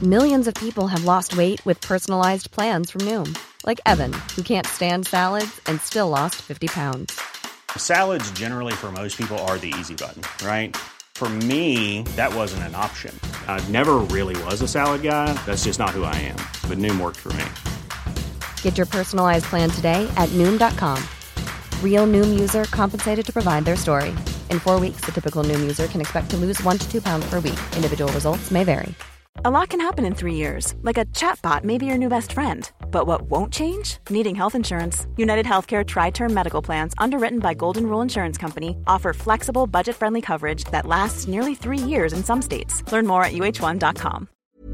Millions of people have lost weight with personalized plans from Noom. Like Evan, who can't stand salads and still lost 50 pounds. Salads generally for most people are the easy button, right? For me, that wasn't an option. I never really was a salad guy. That's just not who I am. But Noom worked for me. Get your personalized plan today at Noom.com. Real Noom user compensated to provide their story. In 4 weeks, the typical Noom user can expect to lose 1 to 2 pounds per week. Individual results may vary. A lot can happen in 3 years, like a chatbot may be your new best friend. But what won't change? Needing health insurance. United Healthcare Tri-Term Medical Plans, underwritten by Golden Rule Insurance Company, offer flexible, budget-friendly coverage that lasts nearly 3 years in some states. Learn more at uh1.com.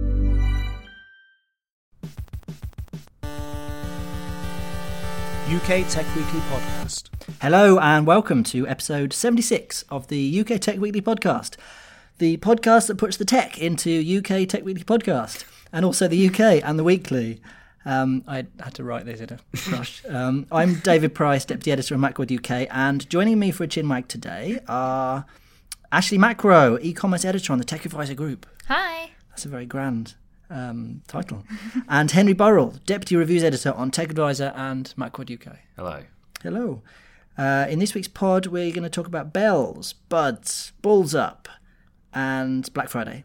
UK Tech Weekly Podcast. Hello and welcome to episode 76 of the UK Tech Weekly Podcast. The podcast that puts the tech into UK Tech Weekly Podcast, and also the UK and the Weekly. I had to write this in a rush. I'm David Price, Deputy Editor of Macworld UK, and joining me for a chinwag today are Ashley Macro, E-commerce Editor on the Tech Advisor Group. Hi. That's a very grand title. And Henry Burrell, Deputy Reviews Editor on Tech Advisor and Macworld UK. Hello. Hello. In this week's pod, we're going to talk about bells, buds, balls up, and Black Friday.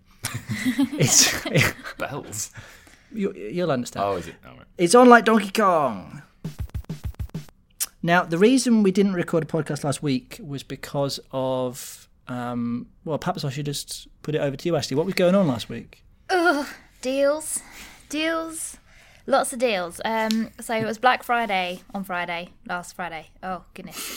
Bells? You'll understand. Oh, is it? Oh, right. It's on like Donkey Kong. Now, the reason we didn't record a podcast last week was because of, well, perhaps I should just put it over to you, Ashley. What was going on last week? Ugh, deals. Lots of deals. So it was Black Friday on last Friday. Oh, goodness.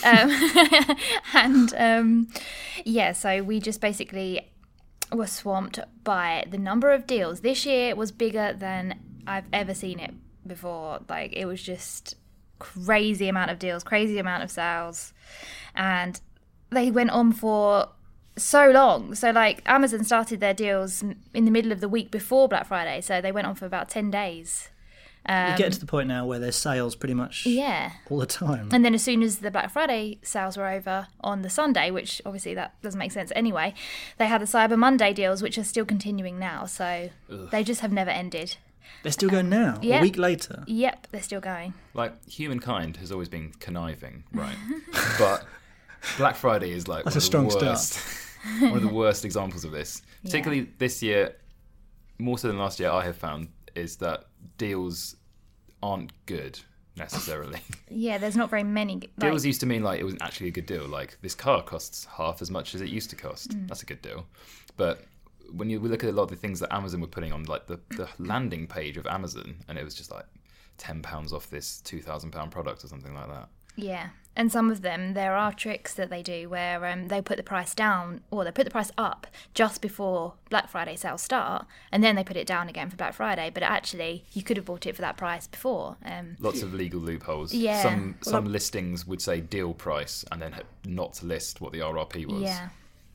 Yeah, so we just basically were swamped by the number of deals. This year was bigger than I've ever seen it before. Like, it was just crazy amount of deals, crazy amount of sales. And they went on for so long. So, like, Amazon started their deals in the middle of the week before Black Friday. So they went on for about 10 days. You get to the point now where there's sales pretty much all the time. And then as soon as the Black Friday sales were over on the Sunday, which obviously that doesn't make sense anyway, they had the Cyber Monday deals, which are still continuing now. So they just have never ended. They're still going now, a week later? Yep, they're still going. Like, humankind has always been conniving, right? But Black Friday is like That's a strong start. One of the worst examples of this. Particularly this year, more so than last year, I have found, is that deals aren't good necessarily. Yeah, there's not very many. Deals used to mean like it wasn't actually a good deal. Like, this car costs half as much as it used to cost. That's a good deal. But when we look at a lot of the things that Amazon were putting on, like the landing page of Amazon, and it was just like £10 off this £2,000 product or something like that. Yeah, and some of them, there are tricks that they do where they put the price down, or they put the price up just before Black Friday sales start, and then they put it down again for Black Friday, but actually you could have bought it for that price before. Lots of legal loopholes. Yeah. Some listings would say deal price and then not list what the RRP was. Yeah.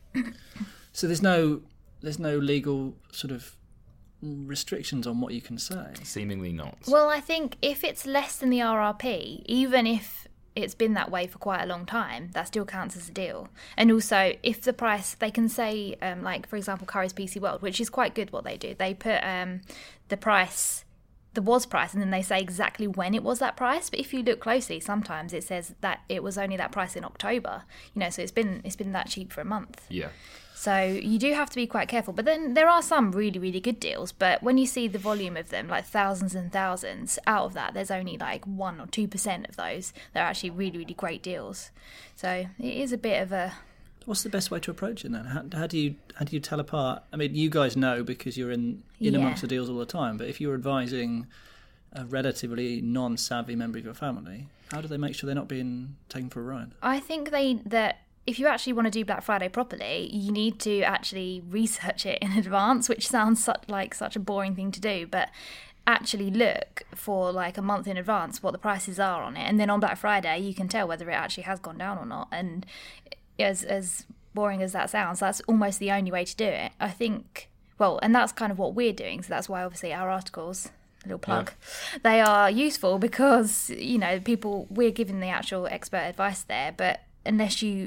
So there's no legal sort of restrictions on what you can say? Seemingly not. Well, I think if it's less than the RRP, even if it's been that way for quite a long time, that still counts as a deal. And also, if the price, they can say, like, for example, Currys PC World, which is quite good what they do. They put the price, the was price, and then they say exactly when it was that price. But if you look closely, sometimes it says that it was only that price in October. You know, so it's been that cheap for a month. Yeah. So you do have to be quite careful. But then there are some really, really good deals. But when you see the volume of them, like thousands and thousands, out of that, there's only like 1 or 2% of those that are actually really, really great deals. So it is a bit of a... What's the best way to approach it then? How do you tell apart? I mean, you guys know because you're in amongst the deals all the time. But if you're advising a relatively non-savvy member of your family, how do they make sure they're not being taken for a ride? I think that if you actually want to do Black Friday properly, you need to actually research it in advance, which sounds such a boring thing to do, but actually look for like a month in advance what the prices are on it, and then on Black Friday you can tell whether it actually has gone down or not. And as boring as that sounds, that's almost the only way to do it, I think. Well, and that's kind of what we're doing, so that's why obviously our articles, a little plug, they are useful because, you know, we're giving the actual expert advice there, but unless you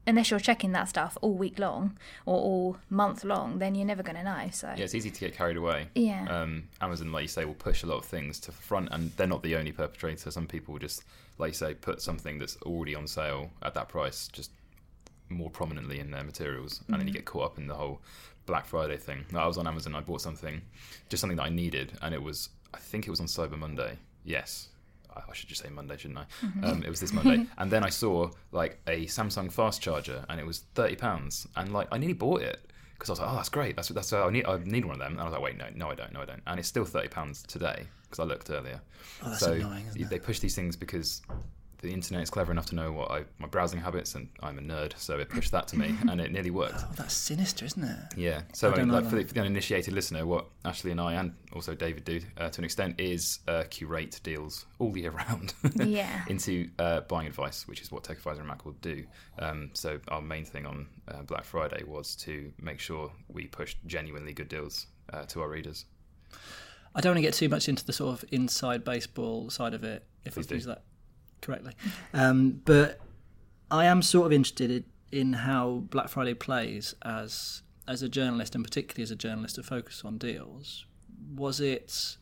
unless you're checking that stuff all week long or all month long, then you're never going to know. So yeah, it's easy to get carried away. Yeah. Amazon, like you say, will push a lot of things to the front, and they're not the only perpetrator. Some people just, like you say, put something that's already on sale at that price just more prominently in their materials, and then you get caught up in the whole Black Friday thing. I was on Amazon, I bought something that I needed, and I think it was on Cyber Monday. Yes. I should just say Monday, shouldn't I? It was this Monday. And then I saw like a Samsung fast charger, and it was £30. And like I nearly bought it because I was like, oh, that's great. That's I need one of them. And I was like, wait, no, I don't. And it's still £30 today because I looked earlier. Oh, that's so annoying, isn't it? They push these things because the internet is clever enough to know what my browsing habits, and I'm a nerd, so it pushed that to me, and it nearly worked. Oh, that's sinister, isn't it? Yeah. So I don't know for the uninitiated listener, what Ashley and I, and also David, do to an extent is curate deals all year round Yeah. into buying advice, which is what Tech Advisor and Mac will do. So our main thing on Black Friday was to make sure we pushed genuinely good deals to our readers. I don't want to get too much into the sort of inside baseball side of it, if I Please do. use that correctly. But I am sort of interested in how Black Friday plays as a journalist, and particularly as a journalist to focus on deals. Was it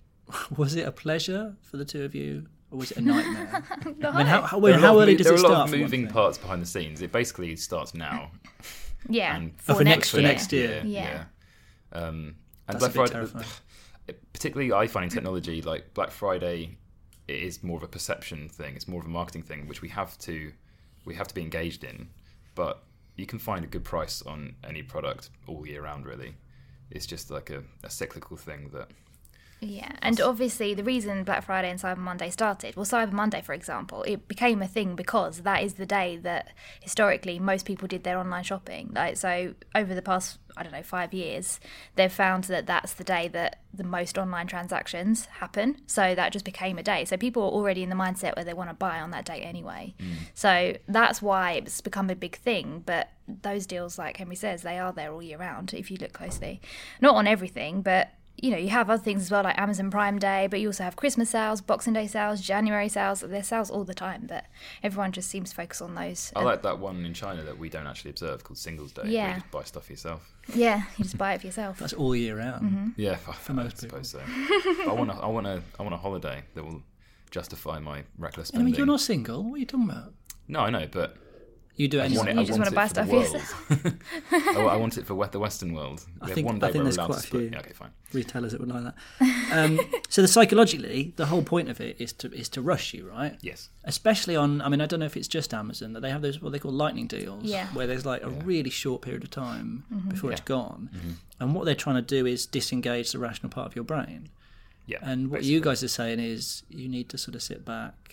a pleasure for the two of you, or was it a nightmare? No. I mean, how There are early does there it are a lot start? of for one moving thing? parts behind the scenes. It basically starts now. Yeah. And for next year. Yeah. And That's Black a bit Friday, terrifying. particularly I find in technology, like Black Friday, it is more of a perception thing. It's more of a marketing thing, which we have to be engaged in. But you can find a good price on any product all year round, really. It's just like a cyclical thing that. Yeah, and obviously the reason Black Friday and Cyber Monday started, well, Cyber Monday, for example, it became a thing because that is the day that historically most people did their online shopping. Like, so over the past, 5 years, they've found that that's the day that the most online transactions happen. So that just became a day. So people are already in the mindset where they want to buy on that day anyway. So that's why it's become a big thing. But those deals, like Henry says, they are there all year round if you look closely. Not on everything, but you have other things as well, like Amazon Prime Day, but you also have Christmas sales, Boxing Day sales, January sales. There's sales all the time, but everyone just seems to focus on those. I like that one in China that we don't actually observe called Singles Day, where Yeah. you just buy stuff for yourself. Yeah, you just buy it for yourself. That's all year round. Yeah, For most I suppose so. But I want a holiday that will justify my reckless I spending. mean, you're not single. What are you talking about? No, I know, but You do it I anyway. want it. You I just want wanna buy it for stuff the for world. I want it for the Western world. I We have think- one I day think where there's we're allowed quite to a split. few. Yeah, okay, fine. Retailers that would like that. So psychologically, the whole point of it is to rush you, right? Yes. Especially on, I mean, I don't know if it's just Amazon, that they have those, what they call lightning deals, Yeah. where there's like a really short period of time before it's Yeah. gone. And what they're trying to do is disengage the rational part of your brain. Yeah. And what you guys are saying is you need to sort of sit back.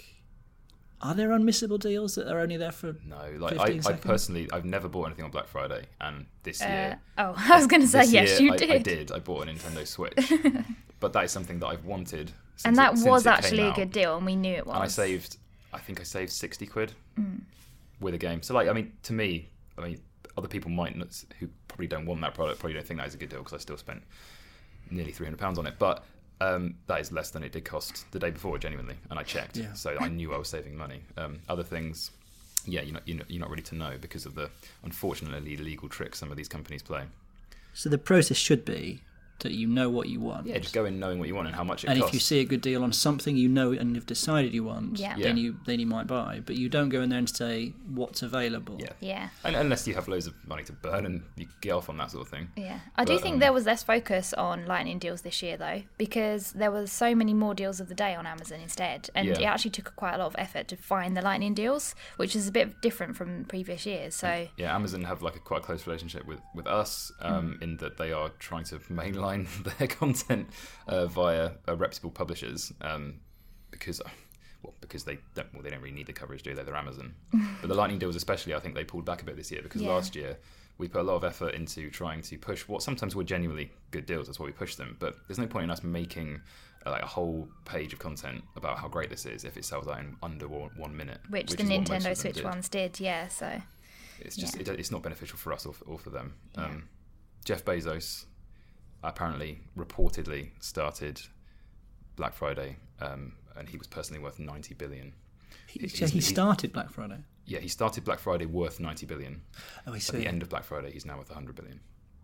Are there unmissable deals that are only there for No, like 15 I seconds? personally, I've never bought anything on Black Friday, and this year, I was going to say, this yes, year you I did. did. I bought a Nintendo Switch, but that is something that I've wanted. Since And that since was it actually came a out. good deal, and we knew it was. And I think I saved 60 quid with a game. So, like, I mean, to me, other people might not, who probably don't want that product, probably don't think that is a good deal because I still spent nearly £300 on it. But that is less than it did cost the day before, genuinely. And I checked, Yeah. so I knew I was saving money. Other things, yeah, you're not ready to know because of the unfortunately illegal tricks some of these companies play. So the process should be that you know what you want. Yeah, just go in knowing what you want and how much it And costs. if you see a good deal on something you know and have decided you want, Yeah. then you might buy. But you don't go in there and say what's available. Yeah. Yeah. And unless you have loads of money to burn and you get off on that sort of thing. Yeah, I do But, think there was less focus on lightning deals this year, though, because there was so many more deals of the day on Amazon instead, and Yeah. it actually took quite a lot of effort to find the lightning deals, which is a bit different from previous years. So Yeah, Amazon have like a quite close relationship with us in that they are trying to mainline their content via reputable publishers because they don't really need the coverage, do they? They're Amazon. But the lightning deals especially, I think they pulled back a bit this year because Yeah. last year we put a lot of effort into trying to push what sometimes were genuinely good deals. That's why we pushed them. But there's no point in us making like a whole page of content about how great this is if it sells out in under 1 minute. which the is what most Nintendo of them Switch did. ones did, yeah. So It's just it's not beneficial for us or for them. Jeff Bezos apparently reportedly started Black Friday, and he was personally worth $90 billion. He started Black Friday. Yeah, he started Black Friday worth 90 billion. Oh, I see. At the end of Black Friday, he's now worth 100 billion.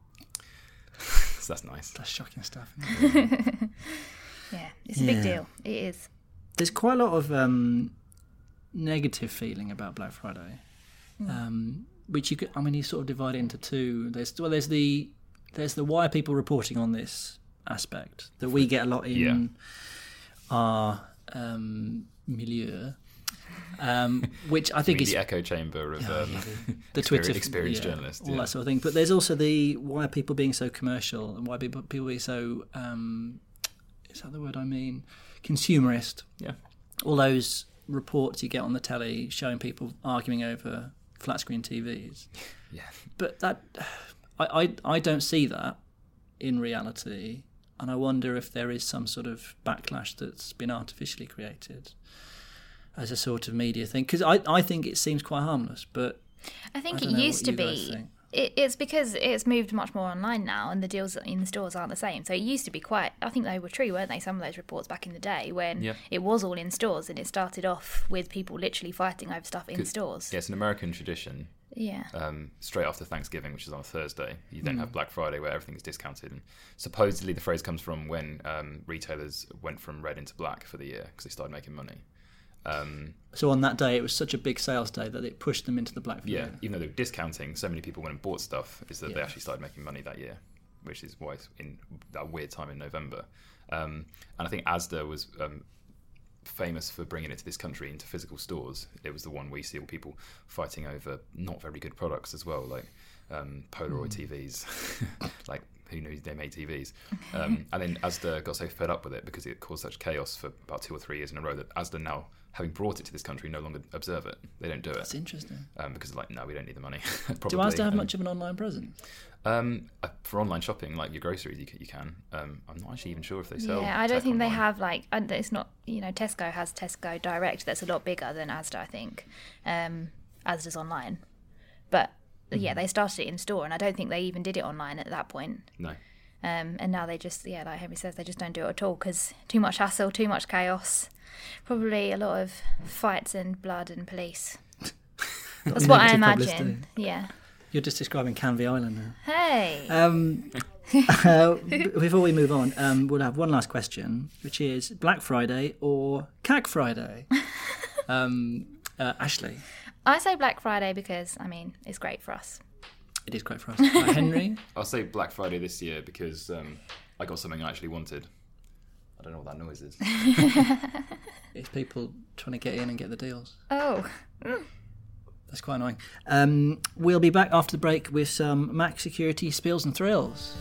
So that's nice. That's shocking stuff. Isn't it? Yeah, it's a big deal. It is. There's quite a lot of negative feeling about Black Friday, which you sort of divide into two. There's the why are people reporting on this aspect that we get a lot in our milieu. Which I think is the echo chamber of the Twitter experienced journalist, all that sort of thing. But there's also the why are people being so commercial and why people being so is that the word I mean? Consumerist. Yeah. All those reports you get on the telly showing people arguing over flat screen TVs. Yeah. But that I don't see that in reality, and I wonder if there is some sort of backlash that's been artificially created as a sort of media thing, because I think it seems quite harmless, but I think I it don't know used what to you guys be. think. It's because it's moved much more online now, and the deals in the stores aren't the same. So it used to be quite. I think they were true, weren't they? Some of those reports back in the day when it was all in stores, and it started off with people literally fighting over stuff in stores. Yeah, it's an American tradition. Yeah. Straight after Thanksgiving, which is on a Thursday, you then have Black Friday where everything is discounted. And supposedly the phrase comes from when retailers went from red into black for the year because they started making money. So on that day, it was such a big sales day that it pushed them into the Black Friday. Yeah, even though they were discounting, so many people went and bought stuff, is that they actually started making money that year, which is why it's in that weird time in November. And I think Asda was famous for bringing it to this country into physical stores. It was the one where you see all people fighting over not very good products as well, like Polaroid TVs. Like, who knew they made TVs? And then Asda got so fed up with it because it caused such chaos for about 2 or 3 years in a row that Asda now, having brought it to this country, no longer observe it. They don't do it. That's interesting. Because they're like, no, we don't need the money. Do Asda have much of an online presence? For online shopping, like your groceries, you can. I'm not actually even sure if they sell. Yeah, I don't think online. they have it's not. Tesco has Tesco Direct. That's a lot bigger than Asda, I think. Asda's online, but yeah, they started it in store, and I don't think they even did it online at that point. No. And now they just, like Henry says, they just don't do it at all because too much hassle, too much chaos, probably a lot of fights and blood and police. That's what I imagine. Yeah. You're just describing Canvey Island now. Hey. Before we move on, we'll have one last question, which is Black Friday or CAC Friday? Ashley. I say Black Friday because, it's great for us. It is great for us. Henry? I'll say Black Friday this year because I got something I actually wanted. I don't know what that noise is. It's people trying to get in and get the deals. Oh. That's quite annoying. We'll be back after the break with some Mac security spills and thrills.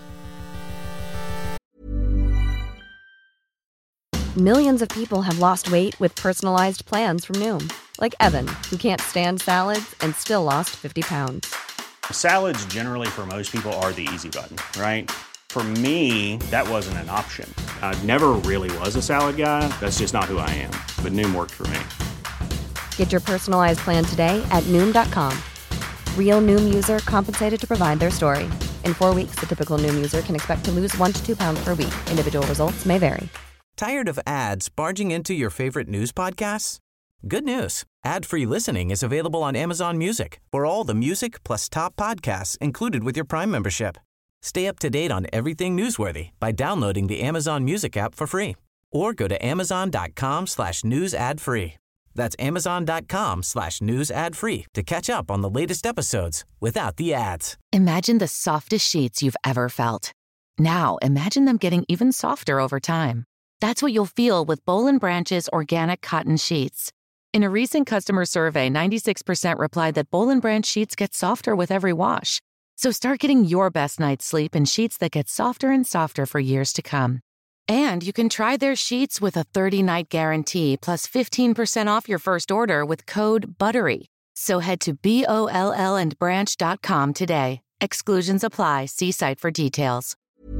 Millions of people have lost weight with personalized plans from Noom. Like Evan, who can't stand salads and still lost 50 pounds. Salads generally for most people are the easy button, right? For me, that wasn't an option. I never really was a salad guy. That's just not who I am. But Noom worked for me. Get your personalized plan today at Noom.com. Real Noom user compensated to provide their story. In 4 weeks, the typical Noom user can expect to lose 1 to 2 pounds per week. Individual results may vary. Tired of ads barging into your favorite news podcasts? Good news. Ad-free listening is available on Amazon Music for all the music plus top podcasts included with your Prime membership. Stay up to date on everything newsworthy by downloading the Amazon Music app for free or go to amazon.com/news ad free. That's amazon.com/news ad free to catch up on the latest episodes without the ads. Imagine the softest sheets you've ever felt. Now imagine them getting even softer over time. That's what you'll feel with Boll & Branch's organic cotton sheets. In a recent customer survey, 96% replied that Boll & Branch sheets get softer with every wash. So start getting your best night's sleep in sheets that get softer and softer for years to come. And you can try their sheets with a 30-night guarantee plus 15% off your first order with code BUTTERY. So head to BOLLandbranch.com today. Exclusions apply. See site for details.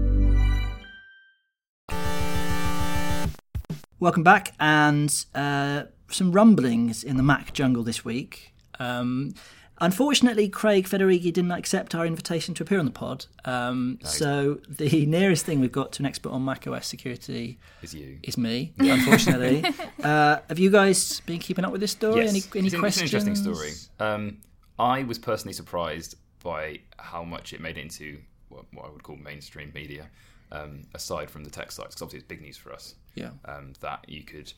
Welcome back, and some rumblings in the Mac jungle this week. Unfortunately, Craig Federighi didn't accept our invitation to appear on the pod. So the nearest thing we've got to an expert on macOS security is me, unfortunately. Have you guys been keeping up with this story? Yes. Any It's questions? an interesting story. I was personally surprised by how much it made it into what I would call mainstream media, aside from the tech sites, because obviously it's big news for us. Yeah. That you could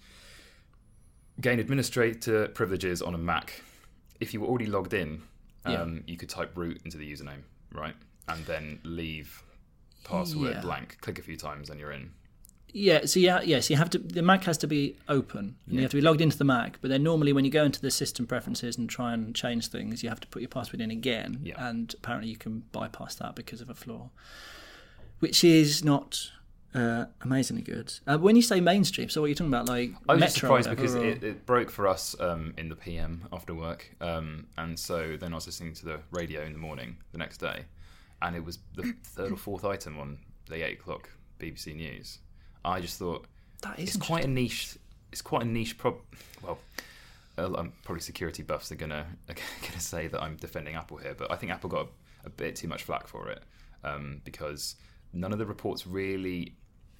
gain administrator privileges on a Mac. If you were already logged in, you could type root into the username, right? And then leave password blank. Click a few times and you're in. Yeah, so you have to. The Mac has to be open, and you have to be logged into the Mac. But then normally, when you go into the system preferences and try and change things, you have to put your password in again. Yeah. And apparently, you can bypass that because of a flaw, which is not amazingly good. When you say mainstream, so what are you talking about? Like I was Metro just surprised or because whatever, it broke for us in the PM after work, and so then I was listening to the radio in the morning the next day, and it was the third or fourth item on the 8 o'clock BBC News. I just thought it's quite a niche. It's quite a niche problem. Well, probably security buffs are gonna say that I'm defending Apple here, but I think Apple got a bit too much flack for it because none of the reports really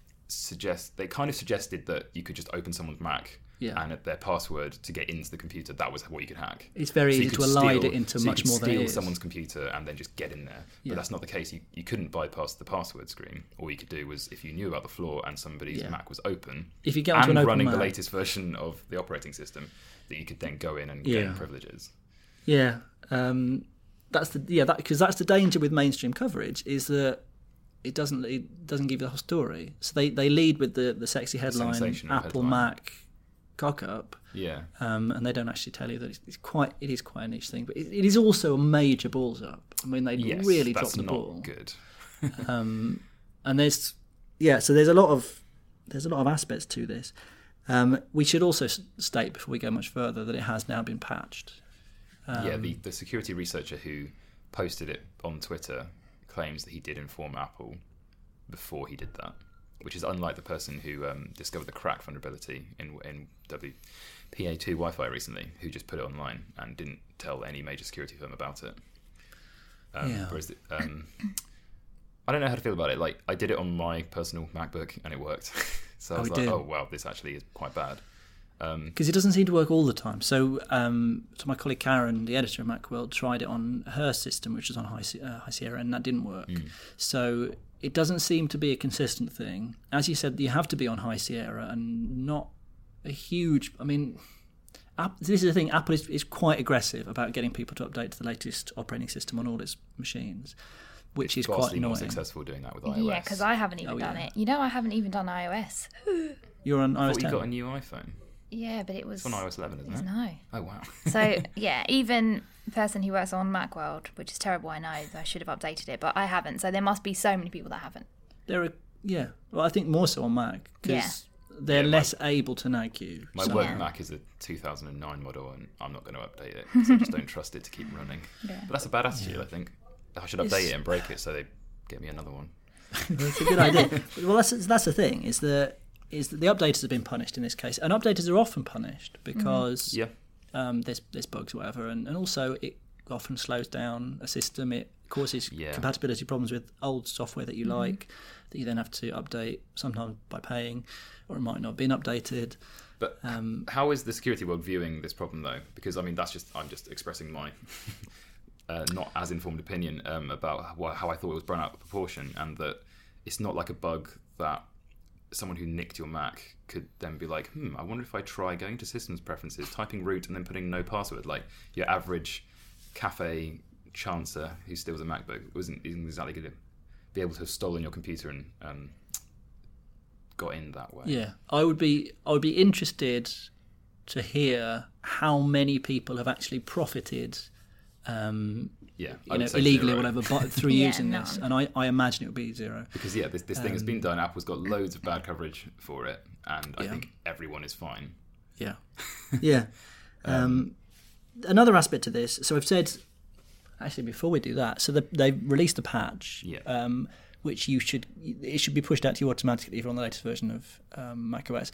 they kind of suggested that you could just open someone's Mac and at their password to get into the computer, that was what you could hack. It's very easy to elide it into much more than it is. You could steal someone's computer and then just get in there. But that's not the case. You couldn't bypass the password screen. All you could do was, if you knew about the flaw and somebody's Mac was open, if you get onto an open running Mac, the latest version of the operating system, that you could then go in and gain privileges. Yeah, because that's the danger with mainstream coverage, is that it doesn't give you the whole story. So they lead with the sexy headline, Apple headline. Mac cock up. Yeah. And they don't actually tell you that it is quite a niche thing, but it is also a major balls up. I mean, they really dropped the ball. Good. And there's a lot of aspects to this. We should also state before we go much further that it has now been patched. The security researcher who posted it on Twitter claims that he did inform Apple before he did that, which is unlike the person who discovered the crack vulnerability in WPA2 Wi-Fi recently, who just put it online and didn't tell any major security firm about it. Whereas I don't know how to feel about it. Like, I did it on my personal MacBook and it worked. So I was like, oh wow, this actually is quite bad. Because it doesn't seem to work all the time. So my colleague Karen, the editor of Macworld, tried it on her system, which is on High Sierra, and that didn't work. So it doesn't seem to be a consistent thing. As you said, you have to be on High Sierra and not a huge... I mean, this is the thing. Apple is quite aggressive about getting people to update to the latest operating system on all its machines, which is quite annoying. More successful doing that with iOS. Yeah, because I haven't even done it. You know, I haven't even done iOS. You're on iOS 10? You got a new iPhone. Yeah, but it was... It's on iOS 11, isn't it? No. Oh, wow. So, yeah, even the person who works on Macworld, which is terrible, I know, I should have updated it, but I haven't. So there must be so many people that haven't. Well, I think more so on Mac, because they're less able to nag you. My work Mac is a 2009 model, and I'm not going to update it, because I just don't trust it to keep running. Yeah. But that's a bad attitude, I think. I should update it and break it so they get me another one. That's a good idea. Well, that's the thing, is that the updaters have been punished in this case, and updaters are often punished because there's bugs or whatever, and also it often slows down a system. It causes compatibility problems with old software that you like, that you then have to update, sometimes by paying, or it might not have been updated. But how is the security world viewing this problem though? Because I mean, I'm just expressing my not as informed opinion about how I thought it was blown out of proportion, and that it's not like a bug that someone who nicked your Mac could then be like, I wonder if I try going to systems preferences, typing root and then putting no password. Like your average cafe chancer who steals a MacBook isn't exactly going to be able to have stolen your computer and got in that way. Yeah, I would be interested to hear how many people have actually profited illegally or whatever, but through using this, and I imagine it would be zero. Because this thing has been done. Apple's got loads of bad coverage for it, and I think everyone is fine. Yeah. Another aspect to this. So I've said, actually, before we do that, so they've released a patch, which it should be pushed out to you automatically if you're on the latest version of macOS.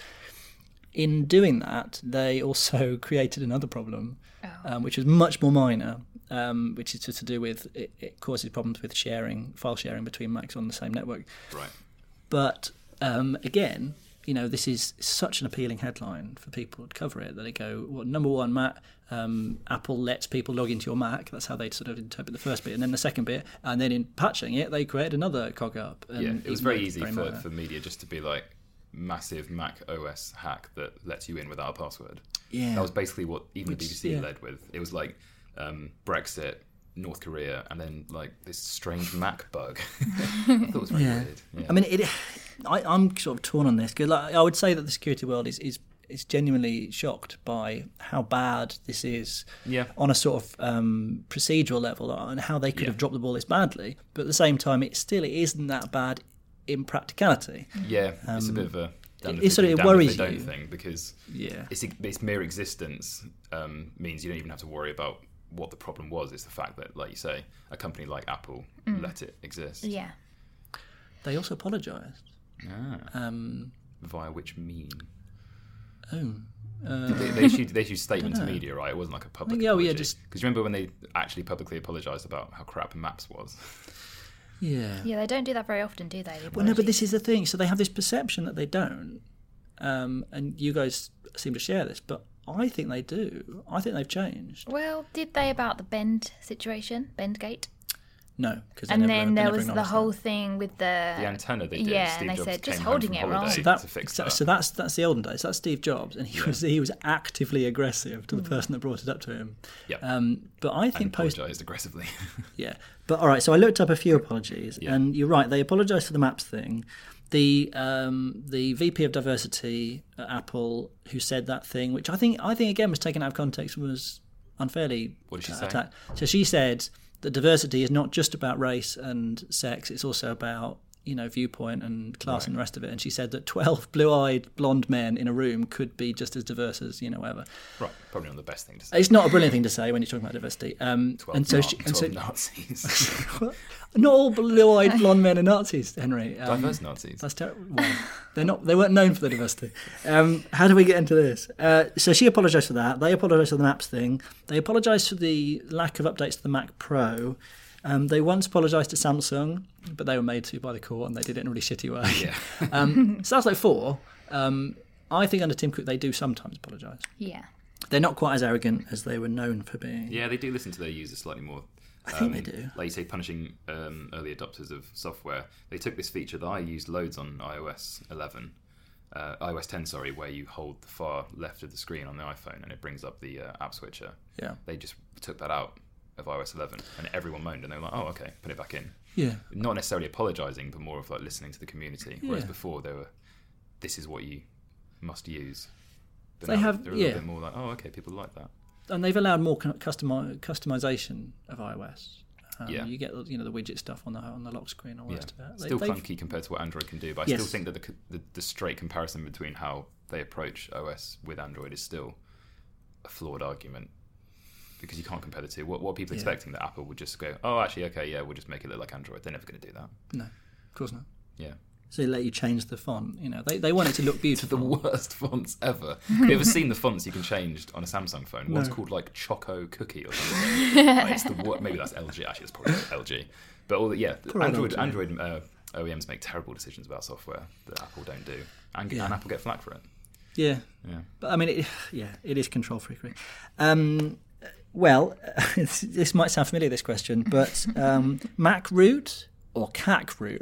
In doing that, they also created another problem, which was much more minor. which is to do with it causes problems with file sharing between Macs on the same network. Right. But again, this is such an appealing headline for people to cover it that they go, well, number one, Apple lets people log into your Mac. That's how they sort of interpret the first bit. And then the second bit, and then in patching it, they created another cog up. And it was very easy for media just to be like, massive Mac OS hack that lets you in without a password. Yeah. That was basically what even the BBC led with. It was like Brexit, North Korea, and then like this strange Mac bug. I thought it was very weird. Yeah. I mean, I'm sort of torn on this because I would say that the security world is genuinely shocked by how bad this is on a sort of procedural level and how they could have dropped the ball this badly. But at the same time, it isn't that bad in practicality. Yeah, it's a bit of a it worries you thing because its mere existence means you don't even have to worry about what the problem was. It's the fact that, like you say, a company like Apple let it exist. Yeah. They also apologised. Via which mean? They issued a statement to media, right? It wasn't like a public apology. Because remember when they actually publicly apologised about how crap Maps was? Yeah, they don't do that very often, do they? Well, no, but this is the thing. So they have this perception that they don't, and you guys seem to share this, but I think they do. I think they've changed. Well, did they about the Bend situation, Bendgate? No, because then there was the whole thing with the antenna they did. Yeah, Steve and they Jobs said just came holding home it from wrong. holiday to fix that. So that's the olden days. That's Steve Jobs, and he was actively aggressive to the person that brought it up to him. Yeah. But I think apologised aggressively. Yeah, but all right. So I looked up a few apologies, and you're right. They apologised for the Maps thing. The VP of diversity at Apple who said that thing, which I think again was taken out of context, was unfairly What did she say? attacked. So she said that diversity is not just about race and sex; it's also about viewpoint and class and the rest of it. And she said that 12 blue-eyed blonde men in a room could be just as diverse as whatever. Right, probably not the best thing to say. It's not a brilliant thing to say when you're talking about diversity. 12 Nazis. Not all blue-eyed blonde men are Nazis, Henry. Diverse Nazis. That's terrible. Well, they're not. They weren't known for their diversity. How do we get into this? So she apologised for that. They apologised for the Maps thing. They apologised for the lack of updates to the Mac Pro. They once apologised to Samsung, but they were made to by the court, and they did it in a really shitty way. Yeah. So that's like 4. I think under Tim Cook they do sometimes apologise. Yeah. They're not quite as arrogant as they were known for being. Yeah, they do listen to their users slightly more. I think they do. Like you say, punishing early adopters of software. They took this feature that I used loads on iOS 10, where you hold the far left of the screen on the iPhone and it brings up the app switcher. Yeah. They just took that out of iOS 11 and everyone moaned and they were like, oh, okay, put it back in. Yeah. Not necessarily apologising, but more of like listening to the community. Whereas before they were, this is what you must use. But they're a little bit more like, oh, okay, people like that. And they've allowed more customization of iOS. You get the widget stuff on the lock screen and all the rest of it. Still clunky compared to what Android can do, but I still think that the straight comparison between how they approach OS with Android is still a flawed argument because you can't compare the two. What are people expecting that Apple would just go, oh, actually, okay, yeah, we'll just make it look like Android? They're never going to do that. No, of course not. Yeah. So they let you change the font. They want it to look beautiful. The worst fonts ever. Have you ever seen the fonts you can change on a Samsung phone? One's called like Choco Cookie or something. It's maybe that's LG. Actually, it's probably LG. But Android OEMs make terrible decisions about software that Apple don't do, and Apple get flack for it. Yeah. But I mean, it is control freakery. Well, this might sound familiar, this question, but Mac root or CAC root?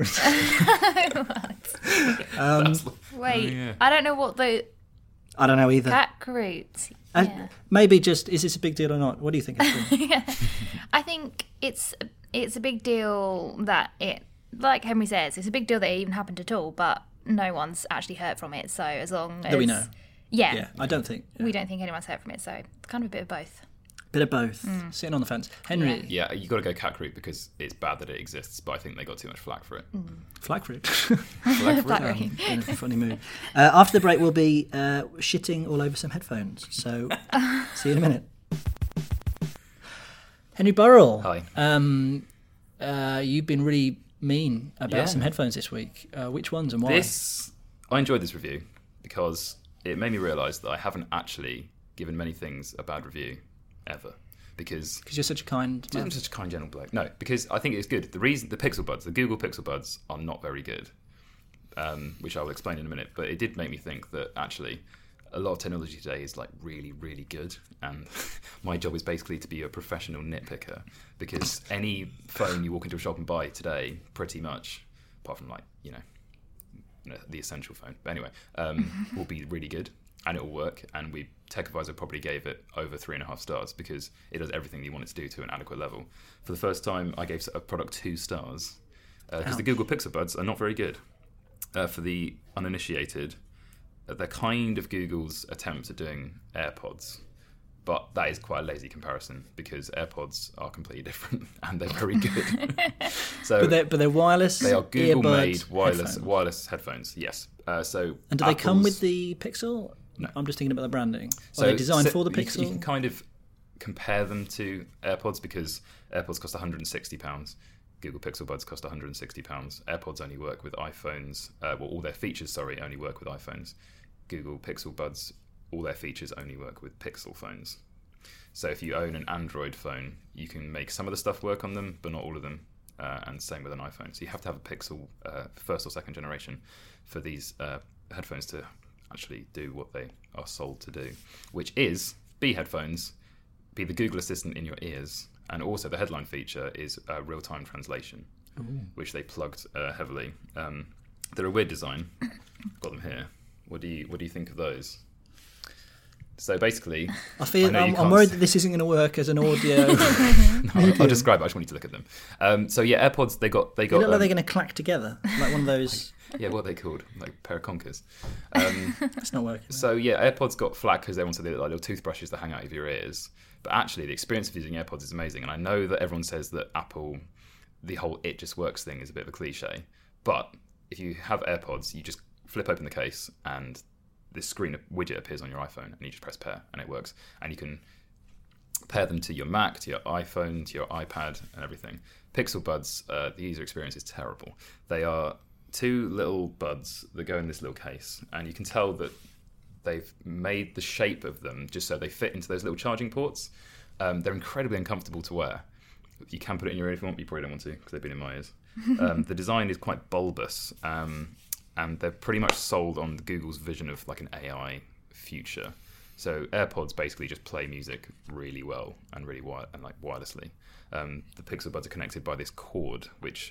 Wait, I don't know what the... I don't know either. CAC root. Maybe just, is this a big deal or not? What do you think? I think it's a big deal that it, like Henry says, it's a big deal that it even happened at all, but no one's actually hurt from it, so as long as... That we know. Yeah. I don't think. We don't think anyone's hurt from it, so it's kind of a bit of both. Bit of both. Sitting on the fence. Henry? Yeah, you got to go CAC root because it's bad that it exists, but I think they got too much flack for it. Flack root. Flack root. Funny mood. After the break, we'll be shitting all over some headphones. So, see you in a minute. Henry Burrell. Hi. You've been really mean about some headphones this week. Which ones and why? I enjoyed this review because it made me realise that I haven't actually given many things a bad review ever. because you're such a kind man. I'm such a kind, gentle bloke. No, because I think it's good. The reason the Pixel Buds, the Google Pixel Buds, are not very good, which I will explain in a minute. But it did make me think that actually a lot of technology today is like really, really good, and my job is basically to be a professional nitpicker, because any phone you walk into a shop and buy today, pretty much, apart from like the essential phone, but anyway, will be really good and it will work. And TechAdvisor probably gave it over 3.5 stars because it does everything you want it to do to an adequate level. For the first time, I gave a product 2 stars because the Google Pixel Buds are not very good. For the uninitiated, they're kind of Google's attempt at doing AirPods, but that is quite a lazy comparison because AirPods are completely different and they're very good. But they're wireless. They are Google-made wireless headphones. Yes. And do they come with the Pixel? No. I'm just thinking about the branding. Are they designed for the Pixel? You can kind of compare them to AirPods because AirPods cost £160. Google Pixel Buds cost £160. AirPods only work with iPhones. All their features, only work with iPhones. Google Pixel Buds, all their features only work with Pixel phones. So if you own an Android phone, you can make some of the stuff work on them, but not all of them. And same with an iPhone. So you have to have a Pixel first or second generation for these headphones to actually do what they are sold to do, which is be headphones, be the Google Assistant in your ears, and also the headline feature is real-time translation, which they plugged heavily. They're a weird design. Got them here. What do you think of those? So basically, I'm worried that this isn't going to work as an audio. I'll describe it. I just want you to look at them. AirPods they got. They look like they're going to clack together, like one of those. Yeah, what are they called? Like a pair of conkers. It's not working. So AirPods got flack because everyone said they look like little toothbrushes that hang out of your ears. But actually, the experience of using AirPods is amazing. And I know that everyone says that Apple, the whole "it just works" thing is a bit of a cliche. But if you have AirPods, you just flip open the case and this screen widget appears on your iPhone, and you just press pair, and it works. And you can pair them to your Mac, to your iPhone, to your iPad, and everything. Pixel Buds, the user experience is terrible. They are 2 little buds that go in this little case, and you can tell that they've made the shape of them just so they fit into those little charging ports. They're incredibly uncomfortable to wear. You can put it in your ear if you want, but you probably don't want to because they've been in my ears. The design is quite bulbous. And they're pretty much sold on Google's vision of like an AI future. So AirPods basically just play music really well and really wirelessly. The Pixel Buds are connected by this cord, which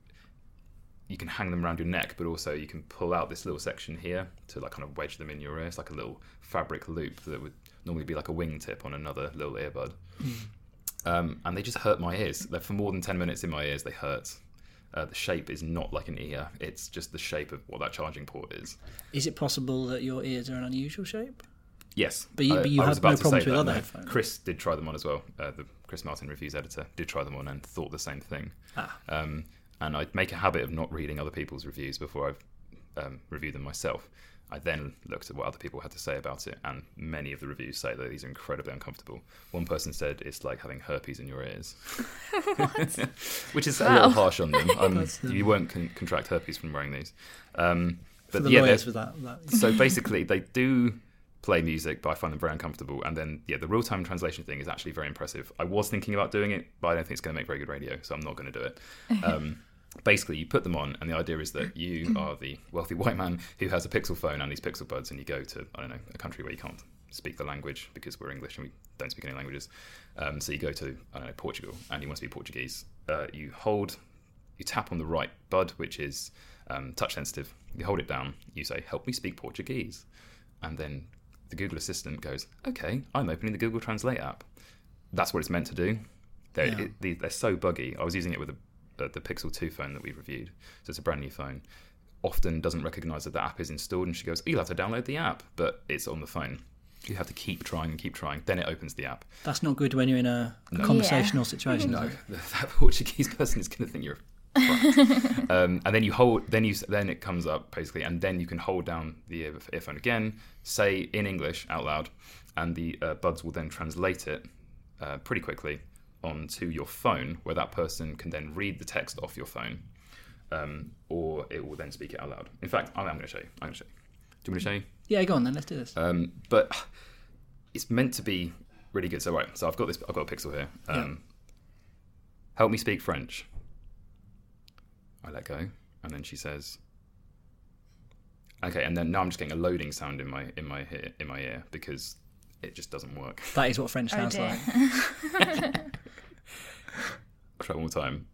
you can hang them around your neck, but also you can pull out this little section here to like kind of wedge them in your ear. It's like a little fabric loop that would normally be like a wingtip on another little earbud. And they just hurt my ears. They're for more than 10 minutes in my ears, they hurt. The shape is not like an ear. It's just the shape of what that charging port is. Is it possible that your ears are an unusual shape? Yes. But you have no problems with other headphones? Chris did try them on as well. The Chris Martin Reviews editor did try them on and thought the same thing. And I make a habit of not reading other people's reviews before I've reviewed them myself. I then looked at what other people had to say about it, and many of the reviews say that these are incredibly uncomfortable. One person said it's like having herpes in your ears. Which is a little harsh on them. You won't contract herpes from wearing these. But for the lawyers with that. So basically, they do play music, but I find them very uncomfortable. And then, the real-time translation thing is actually very impressive. I was thinking about doing it, but I don't think it's going to make very good radio, so I'm not going to do it. Basically, you put them on, and the idea is that you are the wealthy white man who has a Pixel phone and these Pixel Buds, and you go to, a country where you can't speak the language because we're English and we don't speak any languages. So you go to, Portugal, and you want to speak Portuguese. You tap on the right bud, which is touch sensitive. You hold it down, you say, "Help me speak Portuguese." And then the Google Assistant goes, "Okay, I'm opening the Google Translate app." That's what it's meant to do. They're so buggy. I was using it with the Pixel 2 phone that we reviewed, so it's a brand new phone, often doesn't recognise that the app is installed, and she goes, "You'll have to download the app," but it's on the phone. You have to keep trying, then it opens the app. That's not good when you're in a conversational situation. No, that Portuguese person is going to think you're and then you hold, then it comes up basically, and then you can hold down the earphone again, say in English out loud, and the buds will then translate it pretty quickly onto your phone, where that person can then read the text off your phone, or it will then speak it out loud. In fact, I'm going to show you. Do you want me to show you? Yeah, go on then. Let's do this. But it's meant to be really good. So I've got a Pixel here. Help me speak French. I let go, and then she says, okay, and then now I'm just getting a loading sound in my ear because it just doesn't work. That is what French sounds like. I'll try one more time.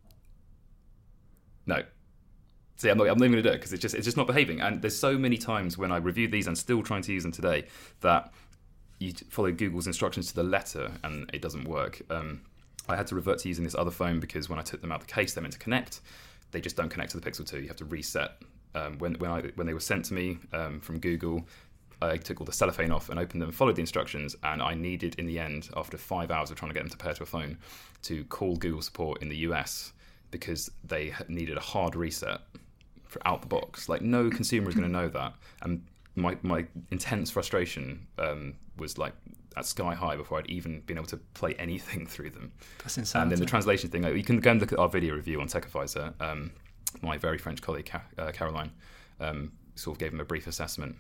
No. See, I'm not even going to do it because it's just not behaving. And there's so many times when I reviewed these and still trying to use them today that you follow Google's instructions to the letter and it doesn't work. I had to revert to using this other phone because when I took them out of the case, they're meant to connect. They just don't connect to the Pixel 2. You have to reset. When they were sent to me from Google, I took all the cellophane off and opened them and followed the instructions, and I needed, in the end, after 5 hours of trying to get them to pair to a phone, to call Google support in the US because they needed a hard reset out the box. Like, no consumer is going to know that. And my intense frustration was like at sky high before I'd even been able to play anything through them. That's insane. And then the translation thing, you can go and look at our video review on TechAdvisor. My very French colleague, Caroline, sort of gave him a brief assessment.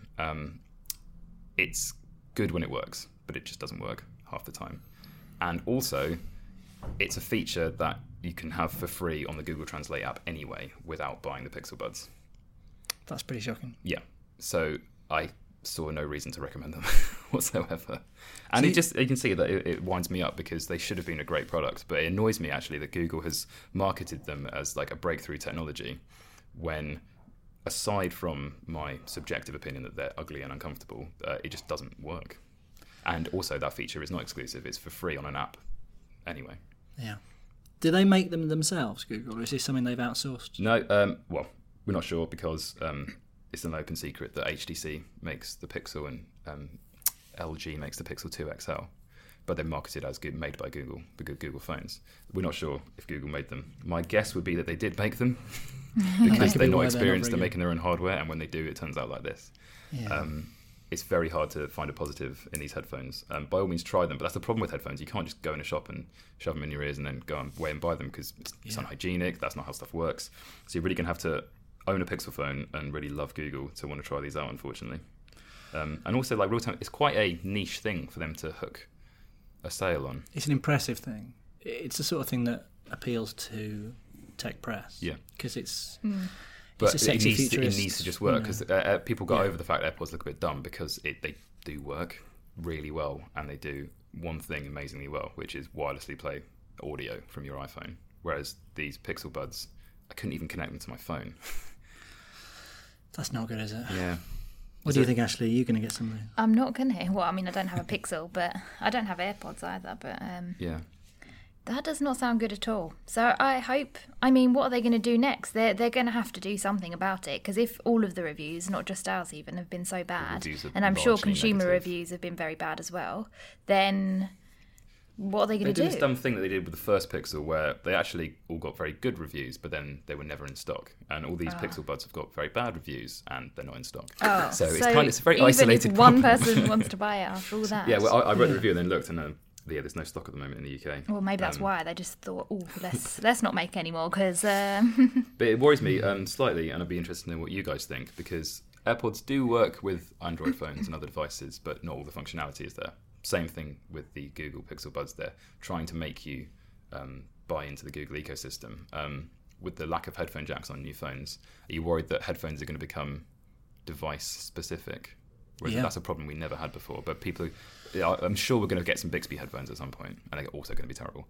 It's good when it works, but it just doesn't work half the time. And also, it's a feature that you can have for free on the Google Translate app anyway without buying the Pixel Buds. That's pretty shocking. Yeah. So I saw no reason to recommend them whatsoever. And you can see that it winds me up because they should have been a great product, but it annoys me actually that Google has marketed them as like a breakthrough technology when, aside from my subjective opinion that they're ugly and uncomfortable, it just doesn't work. And also that feature is not exclusive, it's for free on an app anyway. Yeah. Do they make them themselves, Google, or is this something they've outsourced? No, well, we're not sure because it's an open secret that HTC makes the Pixel and LG makes the Pixel 2 XL, but they're marketed as made by Google, the good Google phones. We're not sure if Google made them. My guess would be that they did make them because they're not experienced at making their own hardware, and when they do, it turns out like this. Yeah. It's very hard to find a positive in these headphones. By all means, try them, but that's the problem with headphones. You can't just go in a shop and shove them in your ears and then go away and buy them because it's unhygienic. That's not how stuff works. So you're really going to have to own a Pixel phone and really love Google to want to try these out, unfortunately. And also, like real time, it's quite a niche thing for them to hook a sale on. It's an impressive thing. It's the sort of thing that appeals to tech press. Yeah, because it's. But it needs to just work because people got over the fact AirPods look a bit dumb because they do work really well and they do one thing amazingly well, which is wirelessly play audio from your iPhone. Whereas these Pixel Buds, I couldn't even connect them to my phone. That's not good, is it? Yeah. What do you think, Ashley? Are you going to get something? I'm not going to. Well, I mean, I don't have a Pixel, but I don't have AirPods either. But yeah. That does not sound good at all. So I hope, I mean, what are they going to do next? They're going to have to do something about it, because if all of the reviews, not just ours even, have been so bad, and I'm sure consumer reviews have been very bad as well, then what are they going to do? They did this dumb thing that they did with the first Pixel where they actually all got very good reviews, but then they were never in stock. And all these Pixel Buds have got very bad reviews and they're not in stock. Oh, so it's a very isolated even if one problem. person wants to buy it after all that. Yeah, well, I read the review and then looked and there's no stock at the moment in the UK. Well, maybe that's why they just thought, let's not make any more because. But it worries me slightly, and I'd be interested in what you guys think, because AirPods do work with Android phones and other devices, but not all the functionality is there. Same thing with the Google Pixel Buds. They're trying to make you buy into the Google ecosystem. With the lack of headphone jacks on new phones, are you worried that headphones are going to become device specific? Whereas that's a problem we never had before. But people, I'm sure we're going to get some Bixby headphones at some point, and they're also going to be terrible.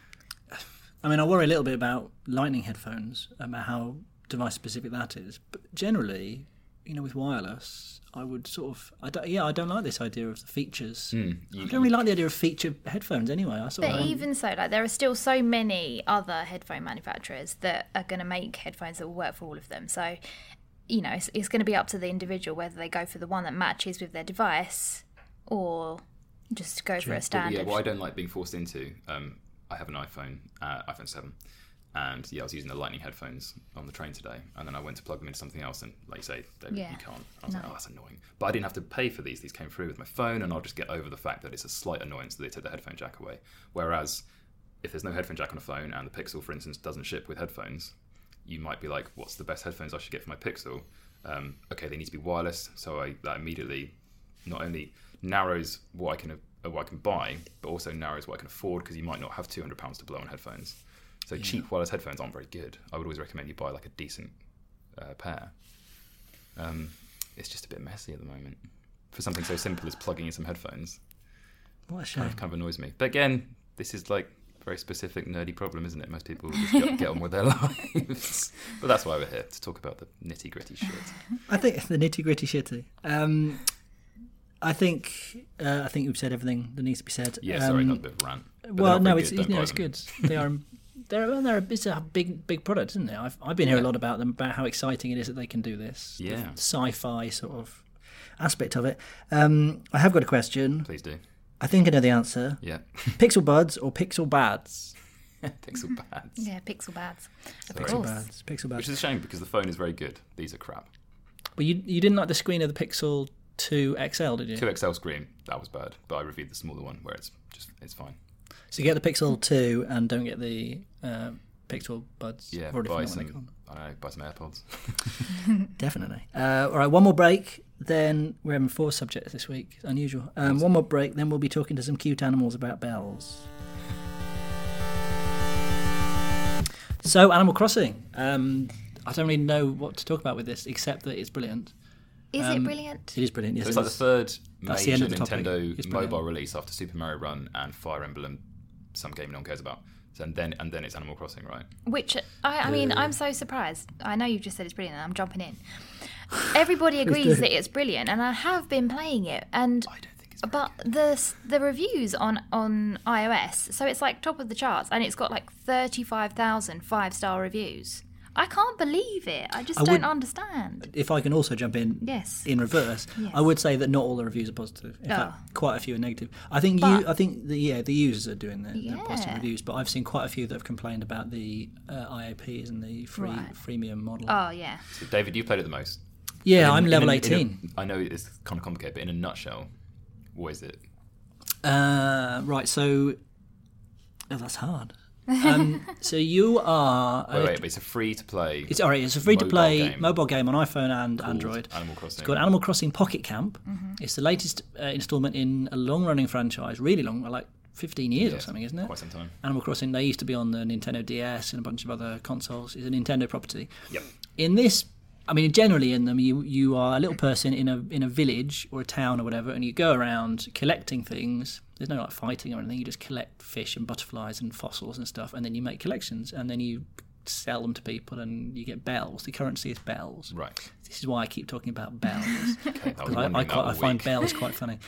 I mean, I worry a little bit about Lightning headphones, about how device specific that is. But generally, with wireless, I would I don't like this idea of the features. I don't really like the idea of feature headphones anyway. Even so, there are still so many other headphone manufacturers that are going to make headphones that will work for all of them. So, it's going to be up to the individual whether they go for the one that matches with their device or just go for a standard. Yeah, what I don't like being forced into, I have an iPhone 7, and I was using the Lightning headphones on the train today, and then I went to plug them into something else, and like you say, you can't. I was like, that's annoying. But I didn't have to pay for these. These came through with my phone, and I'll just get over the fact that it's a slight annoyance that they took the headphone jack away. Whereas, if there's no headphone jack on a phone, and the Pixel, for instance, doesn't ship with headphones, you might be like, what's the best headphones I should get for my Pixel? Okay, they need to be wireless, so that immediately not only narrows what I can what I can buy, but also narrows what I can afford, because you might not have £200 to blow on headphones. So cheap wireless headphones aren't very good. I would always recommend you buy like a decent pair. It's just a bit messy at the moment for something so simple as plugging in some headphones. What a shame. Kind of annoys me. But again, this is like a very specific nerdy problem, isn't it? Most people just get on with their lives. But that's why we're here, to talk about the nitty gritty shit. I think the nitty gritty shitty. I think we've said everything that needs to be said. Yeah, sorry, not a bit of a rant. But Well, no, it's good. They are. It's a big product, isn't it? I've been hearing a lot about them, about how exciting it is that they can do this. Yeah. The sci-fi sort of aspect of it. I have got a question. Please do. I think I know the answer. Yeah. Pixel buds or pixel bads? Pixel bads. Yeah, pixel bads. Of Pixel course. bads. Pixel bads. Which is a shame, because the phone is very good. These are crap. Well, you didn't like the screen of the Pixel 2 XL, did you? 2XL screen, that was bad. But I reviewed the smaller one where it's fine. So you get the Pixel 2 and don't get the Pixel buds. Yeah, I've already buy forgotten what they're called. I don't know, buy some AirPods. Definitely. All right, one more break. Then we're having 4 subjects this week. It's unusual. One more break. Then we'll be talking to some cute animals about bells. So, Animal Crossing. I don't really know what to talk about with this, except that it's brilliant. Is it brilliant? It is brilliant. Yes, So it's like the third That's the end major of the topic. It's Nintendo brilliant. mobile release after Super Mario Run and Fire Emblem, some game no one cares about. So, and then it's Animal Crossing, right? Which, I mean, I'm so surprised. I know you've just said it's brilliant, and I'm jumping in. Everybody agrees that it's brilliant, and I have been playing it, and I don't think it's but the reviews on iOS, so it's like top of the charts, and it's got like 35,000 5-star reviews. I can't believe it. I just don't understand. If I can also jump in Yes. in reverse, Yes. I would say that not all the reviews are positive. In fact, quite a few are negative. I think the users are doing the positive reviews, but I've seen quite a few that have complained about the IAPs and the freemium model. Oh, yeah. So David, you played it the most. Yeah, I'm level 18. I know it's kind of complicated, but in a nutshell, what is it? Right, so that's hard. So you are. Wait, but it's a free-to-play. It's all right. It's a free-to-play mobile game on iPhone and Android. Animal Crossing. It's called Animal Crossing Pocket Camp. Mm-hmm. It's the latest instalment in a long-running franchise, really long, like 15 years or something, isn't it? Quite some time. Animal Crossing. They used to be on the Nintendo DS and a bunch of other consoles. It's a Nintendo property. Yep. In this, I mean, generally in them, you are a little person in a village or a town or whatever, and you go around collecting things. There's no like fighting or anything. You just collect fish and butterflies and fossils and stuff, and then you make collections, and then you sell them to people, and you get bells. The currency is bells. Right. This is why I keep talking about bells. Okay, I was I wondering that all find week. bells quite funny.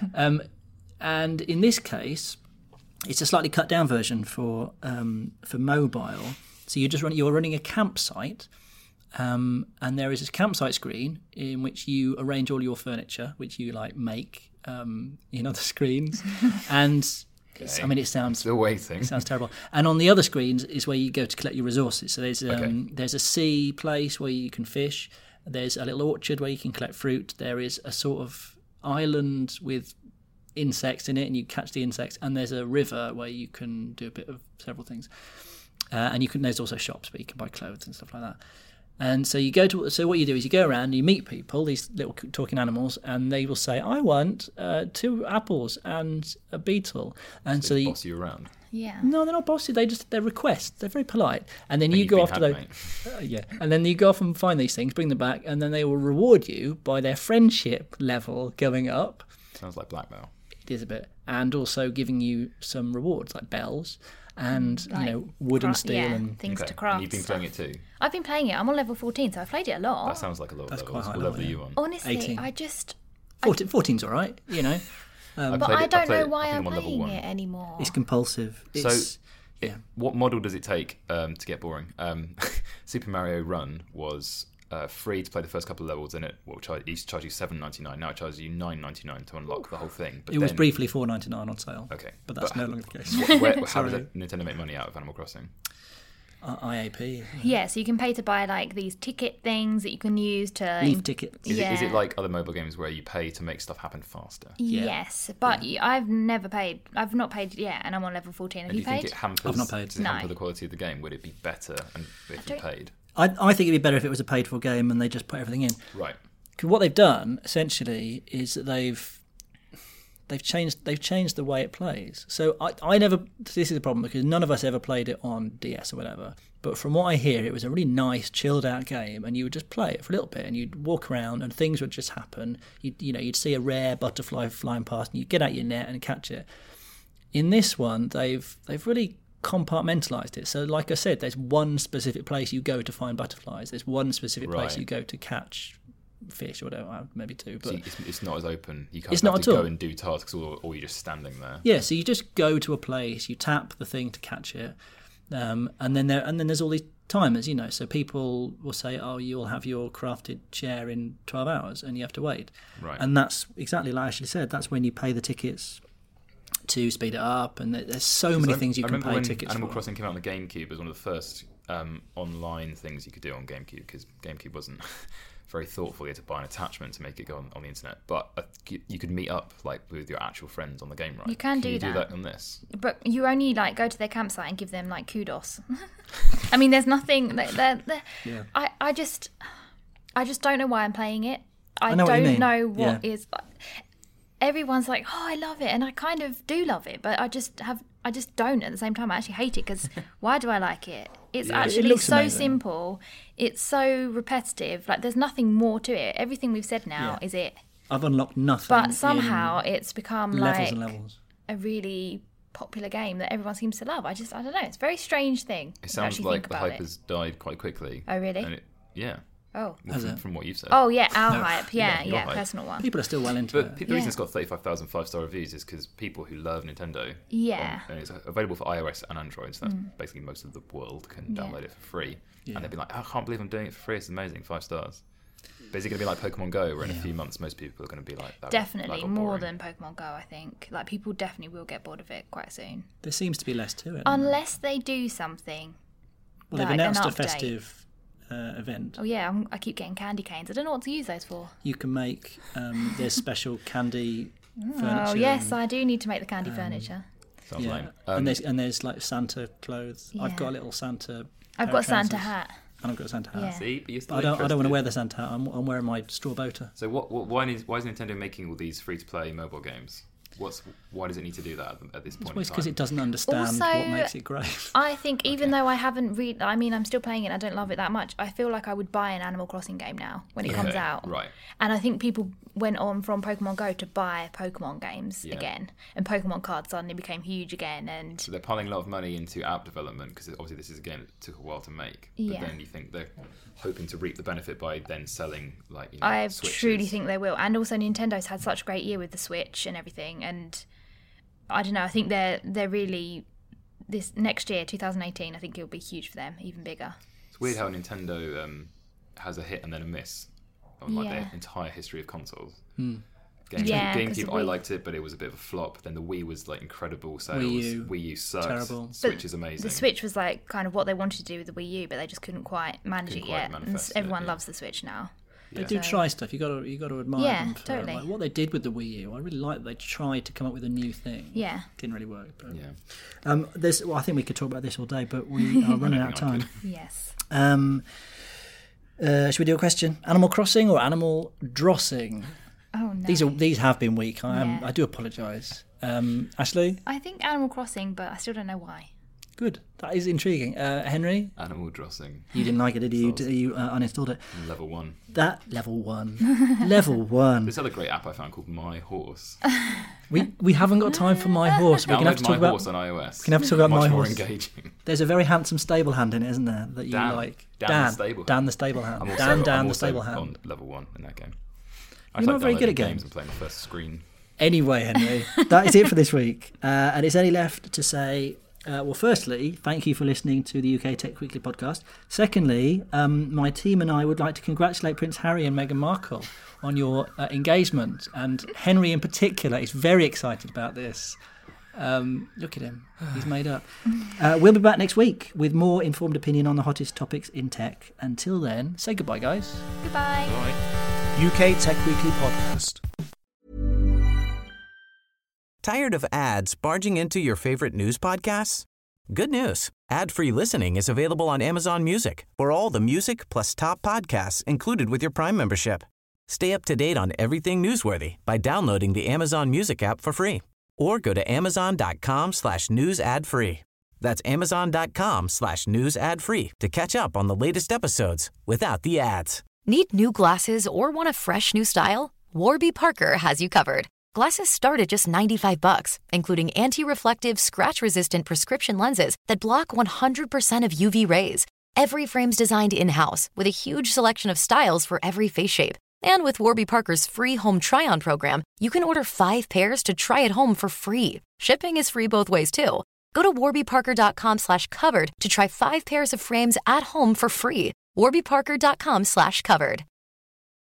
And in this case, it's a slightly cut down version for mobile. So you're running a campsite. And there is this campsite screen in which you arrange all your furniture, which you like make in other screens. And it sounds Still waiting. It sounds terrible. And on the other screens is where you go to collect your resources. So there's a sea place where you can fish. There's a little orchard where you can collect fruit. There is a sort of island with insects in it, and you catch the insects. And there's a river where you can do a bit of several things. And there's also shops where you can buy clothes and stuff like that. And so so what you do is you go around, you meet people, these little talking animals, and they will say, "I want 2 apples and a beetle." And so They you boss you around. Yeah. no, they're not bossy. They're requests. They're very polite. And then And you you've go been off to those. had, And then you go off and find these things, bring them back, and then they will reward you by their friendship level going up. Sounds like blackmail. It is a bit, and also giving you some rewards like bells and wood and steel and things Okay. to craft. And you've been playing it too. I've been playing it. I'm on level 14, so I've played it a lot. That sounds like a lot of That's levels. quite high What level level, are you on? Honestly, 18. I just... 14's all right. But played I it- don't played know it- why I I'm think I'm on level playing 1. it anymore. It's compulsive. What model does it take to get boring? Super Mario Run was free to play the first couple of levels, and it used to charge you $7.99. Now it charges you $9.99 to unlock the whole thing. But It was then- briefly $4.99 on sale. Okay, But that's no longer the case. How does Nintendo make money out of Animal Crossing? IAP. Yeah, so you can pay to buy like these ticket things that you can use to... Leaf ticket. Is Yeah. it like other mobile games where you pay to make stuff happen faster? Yes, but I've never paid. I've not paid yet, and I'm on level 14. Have And do you you think paid? it hampers? I've not paid. Does it No. hamper the quality of the game? Would it be better if you paid? I think it'd be better if it was a paid for game and they just put everything in. Right. 'Cause what they've done essentially is that they've they've changed the way it plays. So I never. This is the problem because none of us ever played it on DS or whatever. But from what I hear, it was a really nice, chilled out game, and you would just play it for a little bit, and you'd walk around, and things would just happen. You'd see a rare butterfly flying past, and you'd get out your net and catch it. In this one, they've really compartmentalized it. So, like I said, there's one specific place you go to find butterflies. There's one specific place you go to catch fish or whatever, maybe two. But so it's not as open. You can't have to go and do tasks, or you're just standing there. Yeah, so you just go to a place, you tap the thing to catch it, and then there's all these timers, So people will say, "Oh, you'll have your crafted chair in 12 hours," and you have to wait. Right. And that's exactly like Ashley said. That's when you pay the tickets to speed it up, and there's so many things you can pay tickets for. Animal Crossing came out on the GameCube as one of the first online things you could do on GameCube, because GameCube wasn't very thoughtful. You had to buy an attachment to make it go on the internet, but you could meet up with your actual friends on the game, right? You can do that. that on this, but you only go to their campsite and give them kudos. I mean, there's nothing. Yeah. I just don't know why I'm playing it. I don't know what is. Everyone's like, "Oh, I love it," and I kind of do love it, but I just don't at the same time. I actually hate it because why do I like it? It's actually so amazing. Simple. It's so repetitive. There's nothing more to it. Everything we've said now is it. I've unlocked nothing. But somehow it's become levels and levels. A really popular game that everyone seems to love. I don't know. It's a very strange thing. It sounds like the hype has died quite quickly. Oh, really? Yeah. Oh, from what you've said. Oh, yeah, our hype. Yeah, personal one. People are still well into it. But the reason it's got 35,000 5-star reviews is because people who love Nintendo. Yeah. And it's available for iOS and Android, so that's basically most of the world can download it for free. Yeah. And they'd be like, "Oh, I can't believe I'm doing it for free. It's amazing, 5 stars. But is it going to be like Pokemon Go, where in a few months most people are going to be like that? Definitely, more than Pokemon Go, I think. People definitely will get bored of it quite soon. There seems to be less to it. Unless they do something. Well, they've announced a festive event. Oh yeah, I keep getting candy canes. I don't know what to use those for. You can make there's special candy furniture. Oh yes, I do need to make the candy furniture. Sounds lame. And there's Santa clothes. Yeah. I've got a little Santa. I've got a Santa hat. And I've got a Santa hat. Yeah. See, but you're still I don't want to wear the Santa hat. I'm wearing my straw boater. So why is Nintendo making all these free-to-play mobile games? Why does it need to do that at this point? It's because it doesn't understand what makes it great. I think even though I haven't I'm still playing it and I don't love it that much, I feel like I would buy an Animal Crossing game now when it comes out. Right. And I think people went on from Pokemon Go to buy Pokemon games again. And Pokemon cards suddenly became huge again. And so they're piling a lot of money into app development because obviously this is a game that took a while to make. But then you think they're hoping to reap the benefit by then selling I Switches. Truly think they will. And also Nintendo's had such a great year with the Switch and everything, and I don't know, I think they're really, this next year 2018, I think it'll be huge for them, even bigger. It's weird how Nintendo has a hit and then a miss on their entire history of consoles. GameCube, I liked it, but it was a bit of a flop. Then the Wii was incredible sales. Wii U sucks. Terrible. Switch is amazing. The Switch was kind of what they wanted to do with the Wii U, but they just couldn't quite manage it yet. And everyone loves the Switch now. They do try stuff. You got to admire them for totally. What they did with the Wii U. I really like that they tried to come up with a new thing. Yeah, didn't really work. But, I think we could talk about this all day, but we are running out of time. Yes. Should we do a question? Animal Crossing or Animal Drossing? Oh no. These have been weak. I do apologise. Ashley? I think Animal Crossing, but I still don't know why. Good. That is intriguing. Henry? Animal Drossing. You didn't like it, did you? You uninstalled it? Level 1. Level 1. Level 1. This other great app I found called My Horse. We haven't got time for My Horse. We're going to have to talk about Horse on iOS. Can have to talk about My Horse. Much more engaging. There's a very handsome stable hand in it, isn't there? That you like. Dan the stable hand. Dan the stable hand. On level 1 in that game. You're not very good at games. And playing the first screen. Anyway, Henry, that is it for this week. And it's only left to say, well, firstly, thank you for listening to the UK Tech Weekly podcast. Secondly, my team and I would like to congratulate Prince Harry and Meghan Markle on your engagement. And Henry in particular is very excited about this. Look at him. He's made up. We'll be back next week with more informed opinion on the hottest topics in tech. Until then, say goodbye, guys. Goodbye. Bye. UK Tech Weekly podcast. Tired of ads barging into your favorite news podcasts? Good news. Ad-free listening is available on Amazon Music for all the music plus top podcasts included with your Prime membership. Stay up to date on everything newsworthy by downloading the Amazon Music app for free or go to amazon.com/news ad free. That's amazon.com/news ad free to catch up on the latest episodes without the ads. Need new glasses or want a fresh new style? Warby Parker has you covered. Glasses start at just $95, including anti-reflective, scratch-resistant prescription lenses that block 100% of UV rays. Every frame's designed in-house with a huge selection of styles for every face shape. And with Warby Parker's free home try-on program, you can order 5 pairs to try at home for free. Shipping is free both ways, too. Go to warbyparker.com/covered to try 5 pairs of frames at home for free. warbyparker.com/covered.